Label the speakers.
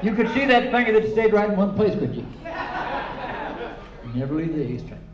Speaker 1: You could see that finger that stayed right in one place, could you? You never leave the A string.